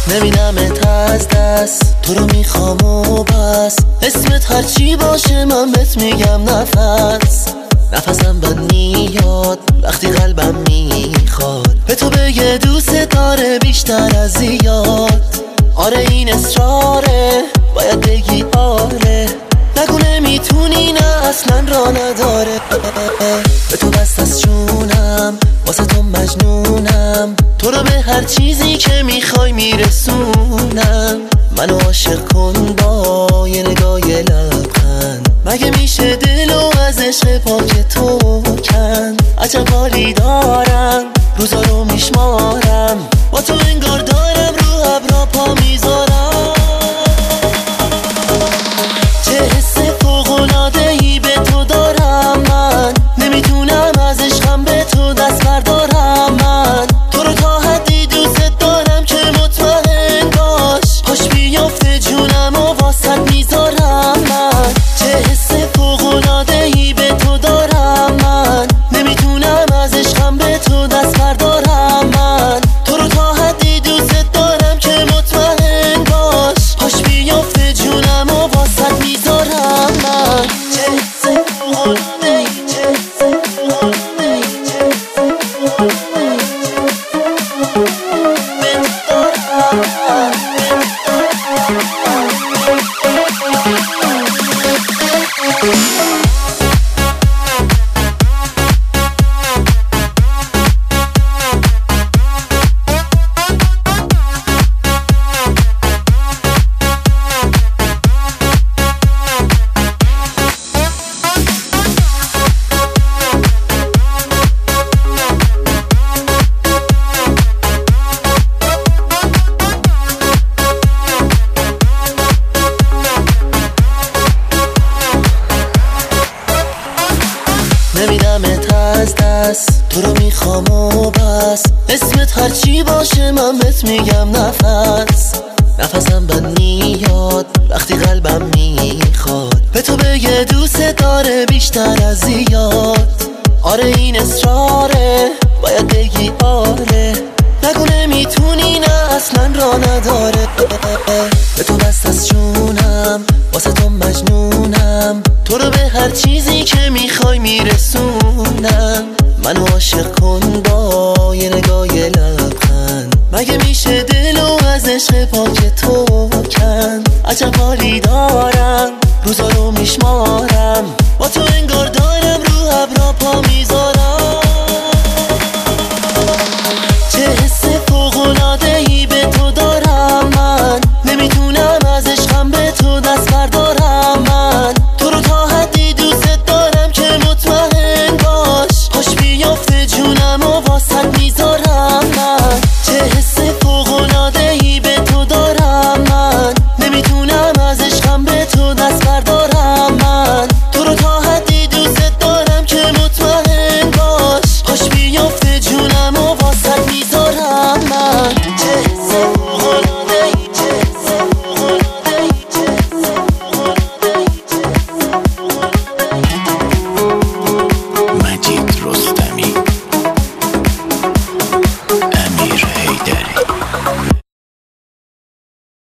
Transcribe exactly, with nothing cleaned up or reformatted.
نمیدمت از دست، تو رو میخوام و بس. اسمت هرچی باشه من بهت میگم نفس. نفسم بند میاد وقتی قلبم میخواد به تو بگه دوست داره بیشتر از زیاد. آره این اصراره باید بگی آره، نگو نمیتونی نه اصلا را نداره. به تو بست از جونم واسه تو مجنونم، تو رو به هر چیزی که میخوای میرسونم. منو عاشق کن با یه نگاه یه لبخند، مگه میشه دلو از عشق پاک تو کن. عجب حالی دارم روزا رو میشمارم، با تو انگار دارم رو ابرا پا میذارم. چه حس فوق‌العاده‌ای به تو دارم من، نمیتونم از عشقم به تو دست بردارم. من تو رو تا حدی دوست دارم که مطمئن باش، پاش بیافته جونم و واسط میذارم. من چه حس فوق‌العاده‌ای به تو دارم من، نمیتونم از عشقم به تو دست بردارم. من تو رو تا حدی دوست دارم که مطمئن باش، پاش بیافته جونم و واسط میذارم. من چه حس فوق‌العاده‌ای، چه حس فوق‌العاده‌ای، چه حس فوق‌العاده‌ای به تو دارم. نمیدمت از دست، تو رو میخوام و بس. اسمت هرچی باشه من بهت میگم نفس. نفسم بند میاد وقتی قلبم میخواد به تو بگه دوست داره بیشتر از زیاد. آره این اصراره باید بگی آره، نگو نمیتونی نه اصلا را نداره. به تو بست از جونم واسه تو مجنونم، تو رو به هر چیزی که میخوای میرسونم. منو عاشق کن با یه نگاه یه لبخند، مگه میشه دلو از عشق پاک تو کن. عجب حالی دارم روزا رو میشمارم، با تو انگار دارم